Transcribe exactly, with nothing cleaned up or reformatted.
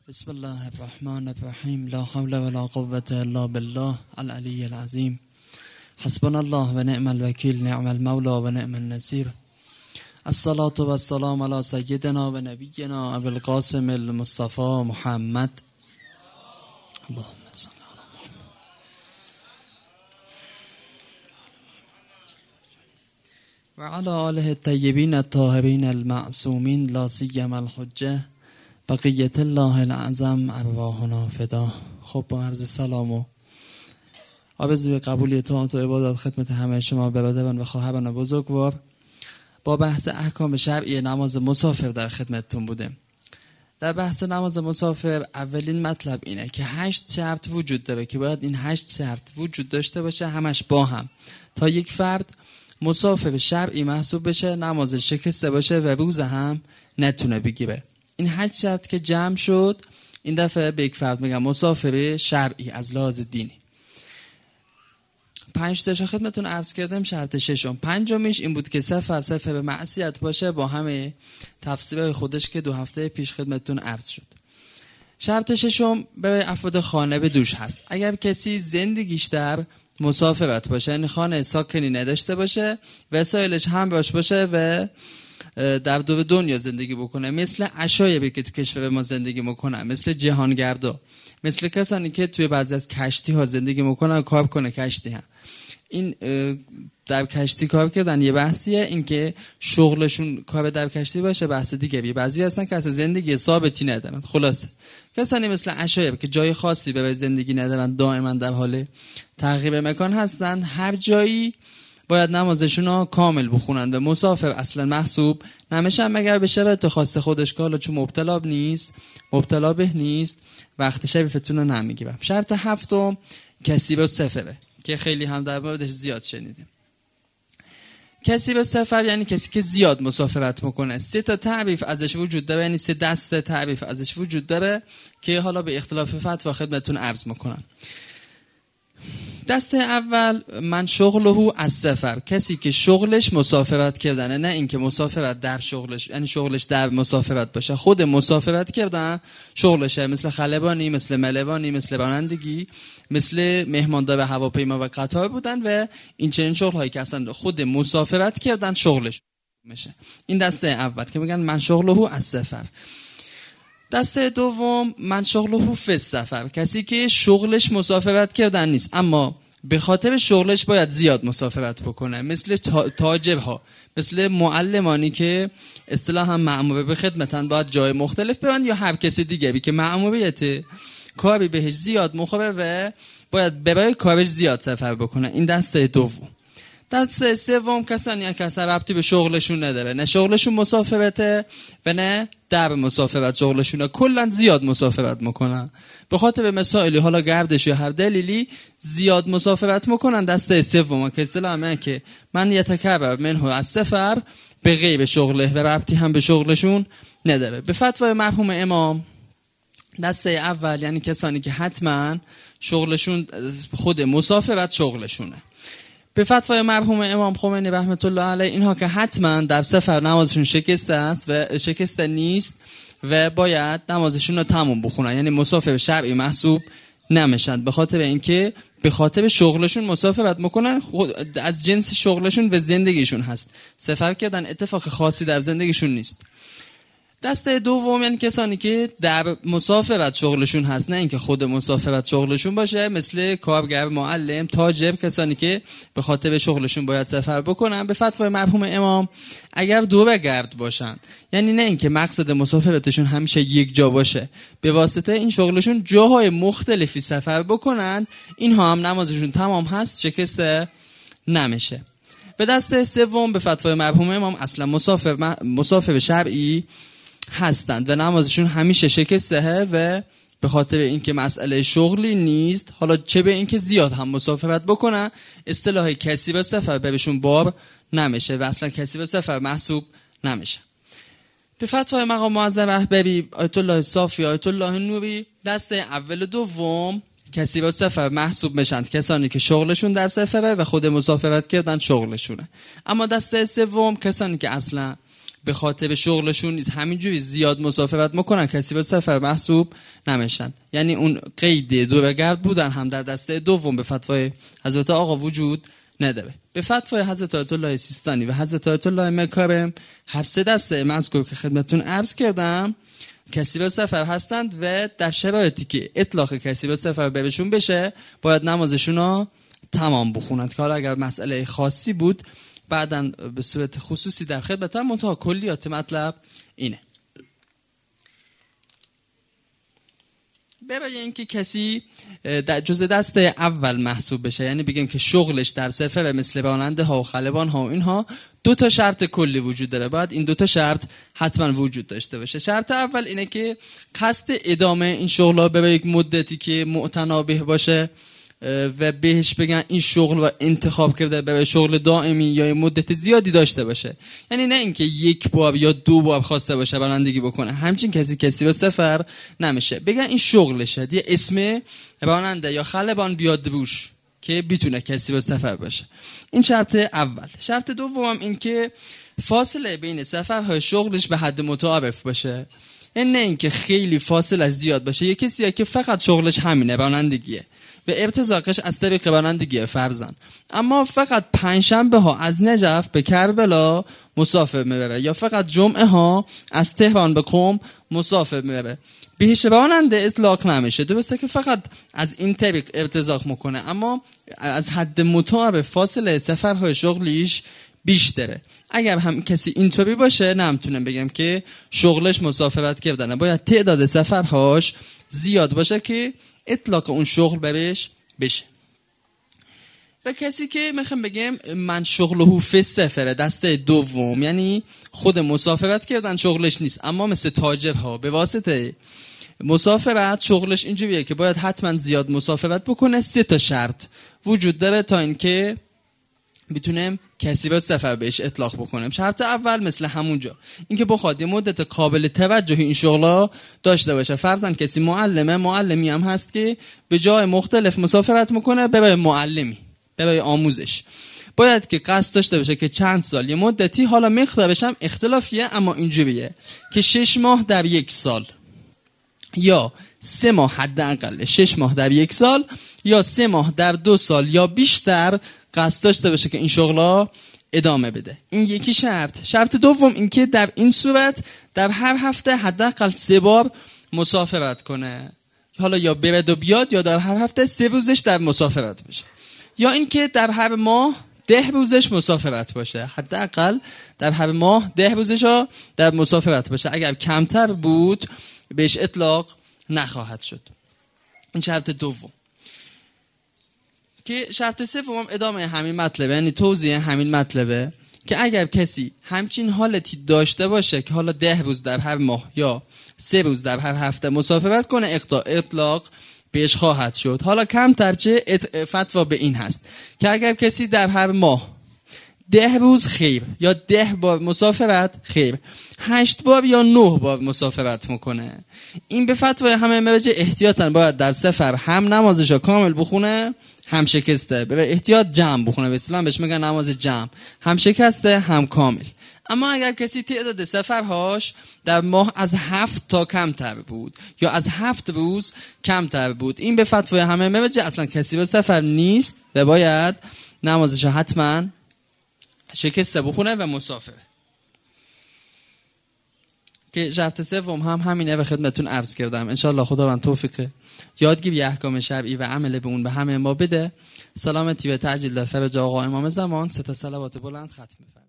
بسم الله الرحمن الرحیم. لا حول ولا قوة الا بالله العلی العظیم. حسبنا الله و نعم الوکیل، نعم المولا و نعم النصیر. الصلاة و السلام علی سیدنا و نبینا ابو القاسم المصطفى محمد. اللهم صل علی محمد و علی آله الطیبین الطاهرین المعصومین، لا سیما الحجه بقیت الله العظم ارواحنا فدا. خب با عرض سلام و آرزوی قبول اطاعت و عبادت خدمت همه شما برادران و خواهران بزرگوار، با بحث احکام شرعی نماز مسافر در خدمتتون بودیم. در بحث نماز مسافر اولین مطلب اینه که هشت شرط وجود داره که باید این هشت شرط وجود داشته باشه همش با هم تا یک فرد مسافر شرعی محسوب بشه، نماز شکسته باشه و روز هم نتونه بگیره. این هشت شرط که جمع شد این دفعه به یک فرد میگم مسافر شرعی از لحاظ دینی. پنج تاشو خدمتتون عرض کردم. شرط ششم پنجمیش این بود که سفر سفر به معصیت باشه، با همه تفسیرهای خودش که دو هفته پیش خدمتتون عرض شد. شرط ششم به افراد خانه به دوش هست. اگر کسی زندگیش در مسافرت باشه، یعنی خانه ساکنی نداشته باشه، وسایلش هم باش باشه و در دو دنیا زندگی بکنه، مثل عشایری که تو کشور ما زندگی میکنن، مثل جهانگردا، مثل کسانی که توی بعضی از کشتی ها زندگی میکنن، کار کنه کشتی هم. این در کشتی کار کردن یه بحثیه، این که شغلشون کار در کشتی باشه بحث دیگه. بعضی هستن که اصلا زندگی ثابتی ندارن. خلاصه کسانی مثل عشایر که جای خاصی برای زندگی ندارن، دائما در حال تغییر مکان هستن، هر جایی باید نمازشون رو کامل بخونن و مسافر اصلا محسوب نمیشن مگر به شرایط خاص خودش که حالا چون مبتلا نیست مبتلا به نیست وقت شریفتون رو نمیگیرم. شرط هفتم کسی به سفره که خیلی هم در موردش زیاد شنیدیم. کسی به سفر یعنی کسی که زیاد مسافرت میکنه. سه تا تعریف ازش وجود داره، یعنی سه دسته تعریف ازش وجود داره که حالا به اختلاف فتوا خدمتتون عرض میکنم. دسته اول من شغله از سفر، کسی که شغلش مسافرت کردنه، نه اینکه مسافرت در شغلش یعنی شغلش در مسافرت باشه، خود مسافرت کردن شغلشه، مثل خلبانی، مثل ملوانی، مثل رانندگی، مثل مهماندار هواپیما و قطار بودن و این چنین شغل هایی که اصلا خود مسافرت کردن شغلش میشه. این دسته اول که میگن من شغله از سفر. دسته دوم من شغله فی السفر، کسی که شغلش مسافرت کردن نیست اما به خاطر شغلش باید زیاد مسافرت بکنه، مثل تاجرها، مثل معلمانی که اصطلاحاً مأمور به خدمتن، باید جای مختلف برن، یا هر کسی دیگری که مأموریت کاری بهش زیاد مخوره و باید برای کارش زیاد سفر بکنه. این دسته دوم. دسته سوم کسانی که اصلا ربطی به شغلشون نداره، نه شغلشون مسافرته و نه در مسافرت شغلشونه، کلا زیاد مسافرت میکنن به خاطر مسائلی، حالا گردش یا هر دلیلی زیاد مسافرت میکنن. دسته سوم که اصطلاحاً که من یتکرر منه از سفر به غیر شغله و ربطی هم به شغلشون نداره. به فتوای مرحوم امام دسته اول یعنی کسانی که حتما شغلشون خود مسافرت شغلشونه. به فتوای مرحوم امام خمینی رحمت الله علیه اینها که حتما در سفر نمازشون شکسته است و شکسته نیست و باید نمازشون رو تموم بخونن، یعنی مسافر شرعی محسوب نمیشن، به خاطر اینکه به خاطر شغلشون مسافرت میکنن، از جنس شغلشون و زندگیشون هست، سفر کردن اتفاق خاصی در زندگیشون نیست. دسته دوم یعنی کسانی که در مسافرت شغلشون هست، نه اینکه خود مسافرت شغلشون باشه، مثل کارگر، معلم، تاجر، کسانی که به خاطر شغلشون باید سفر بکنن. به فتوای مرحوم امام اگر دور گرد باشن، یعنی نه اینکه مقصد مسافرتشون همیشه یک جا باشه، به واسطه این شغلشون جاهای مختلفی سفر بکنن، اینها هم نمازشون تمام هست، شکسته نمیشه. به دسته سوم به فتوای مرحوم امام اصلا مسافر مسافر شرعی هستند و نمازشون همیشه شکسته و به خاطر اینکه مسئله شغلی نیست، حالا چه به اینکه زیاد هم مسافرت بکنن، اصطلاح کسی به سفر بهشون بار نمیشه و اصلا کسی به سفر محسوب نمیشه. به فتوای مقام معظم رهبری آیت الله صافی، آیت الله نوری، دسته اول و دوم کسی به سفر محسوب میشن کسانی که شغلشون در سفره و خود مسافرت کردن شغلشونه. اما دسته سوم کسانی که اصلا به خاطر شغلشون نیست همینجوری زیاد مسافرت میکنن کسی به سفر محسوب نمیشن. یعنی اون قید دورگرد بودن هم در دسته دوم به فتوای حضرت آقا وجود نداره. به فتوای حضرت آیت الله سیستانی و حضرت آیت الله مکارم هر سه دسته مذکور که خدمتتون عرض کردم کسی به سفر هستند و در شرایطی که اطلاق کسی به سفر بهشون بشه باید نمازشون رو تمام بخونند که حالا اگر مسئله خاصی بود بعداً به صورت خصوصی در خدمتم منتها کلیات مطلب اینه. برای اینکه کسی در جزء دسته اول محسوب بشه یعنی بگیم که شغلش در سفر مثل راننده ها و خلبان ها و اینها دو تا شرط کلی وجود داره. باید این دو تا شرط حتما وجود داشته باشه. شرط اول اینه که قصد ادامه این شغل ها به یک مدتی که معتنابه باشه و بهش بگن این شغل و انتخاب کرده برای شغل دائمی یا مدت زیادی داشته باشه. یعنی نه اینکه یک بار یا دو بار خواسته باشه رانندگی بکنه. همچین کسی کسی به سفر نمیشه. بگن این شغلشه یه اسم راننده یا خلبان بیاد روش که بتونه کسی به سفر باشه. این شرط اول. شرط دوم این که فاصله بین سفرهای شغلش به حد متعارف باشه. یعنی نه اینکه خیلی فاصله زیاد باشه. یه کسیه که فقط شغلش همینه رانندگیه و ارتزاقش از طریق رانندگی فرزن اما فقط پنجشنبه ها از نجف به کربلا مسافر میبره یا فقط جمعه ها از تهران به قم مسافر میبره بهش راننده اطلاق نمیشه. درسته که فقط از این طریق ارتزاق میکنه اما از حد متعارف فاصله سفرهای شغلیش بیشتره. اگر هم کسی اینطوری باشه نمیتونم بگم که شغلش مسافرت کردنه. باید تعداد سفرهاش زیاد باشه که اطلاق اون شغل برش بشه. و کسی که میخوام بگم من شغله فی سفره دسته دوم یعنی خود مسافرت کردن شغلش نیست اما مثل تاجرها به واسطه مسافرت شغلش اینجوریه که باید حتما زیاد مسافرت بکنه. سه تا شرط وجود داره تا اینکه بتونیم کسی به سفر بهش اطلاق بکنیم. شرط اول مثل همونجا اینکه بخواد یه مدت قابل توجه این شغلا داشته باشه. فرضاً کسی معلمه معلمی هم هست که به جای مختلف مسافرت میکنه برای معلمی برای آموزش. باید که قصد داشته باشه که چند سال یه مدتی حالا مقدارش هم اختلافیه اما اینجوریه که شش ماه در یک سال یا سه ماه حداقل شش ماه در یک سال یا سه ماه در دو سال یا بیشتر قصد داشته باشه که این شغلا ادامه بده. این یکی شرط. شرط دوم این که در این صورت در هر هفته حداقل سه بار مسافرت کنه. حالا یا برد و بیاد یا در هر هفته سه روزش در مسافرت بشه یا اینکه در هر ماه ده روزش مسافرت باشه. حداقل در هر ماه ده روزش در مسافرت باشه. اگر کمتر بود بهش اطلاق نخواهد شد. این شرط دوم. که شرط سوم ادامه همین مطلبه یعنی توضیح همین مطلبه که اگر کسی همچین حالتی داشته باشه که حالا ده روز در هر ماه یا سه روز در هر هفته مسافرت کنه اطلاق بهش خواهد شد. حالا کمتر چه فتوا به این هست که اگر کسی در هر ماه ده روز خیر یا ده بار مسافرت خیر هشت بار یا نه بار مسافرت میکنه این به فتوای همه مرجع احتیاطاً باید در سفر هم نمازشو کامل بخونه هم شکسته به احتیاط جمع بخونه. به اسلام بهش میگن نماز جمع هم شکسته هم کامل. اما اگر کسی تعداد سفرهاش در ماه از هفت تا کمتر بود یا از هفت روز کمتر بود این به فتوای همه مرجع اصلا کسی به سفر نیست و باید نمازشو حتما شکسته بخونه و مسافر. که شرط سوم هم همینه و خدمتتون عرض کردم. انشالله خداوند توفیق یادگیری احکام شرعی و عمل به اون به همه ما بده. سلامتی و تعجیل در فرج آقا امام زمان. سه تا صلوات بلند ختم.